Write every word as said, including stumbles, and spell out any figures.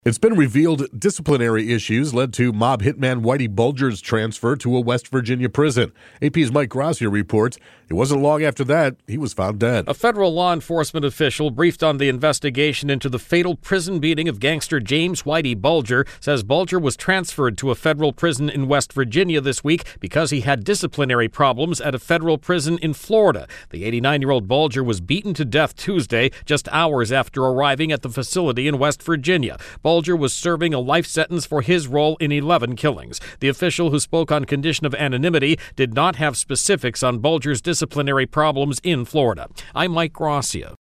It's been revealed disciplinary issues led to mob hitman Whitey Bulger's transfer to a West Virginia prison. A P's Mike Gracia reports it wasn't long after that he was found dead. A federal law enforcement official briefed on the investigation into the fatal prison beating of gangster James Whitey Bulger says Bulger was transferred to a federal prison in West Virginia this week because he had disciplinary problems at a federal prison in Florida. The eighty-nine-year-old Bulger was beaten to death Tuesday, just hours after arriving at the facility in West Virginia. Bulger was serving a life sentence for his role in eleven killings. The official, who spoke on condition of anonymity, did not have specifics on Bulger's disciplinary problems in Florida. I'm Mike Gracia.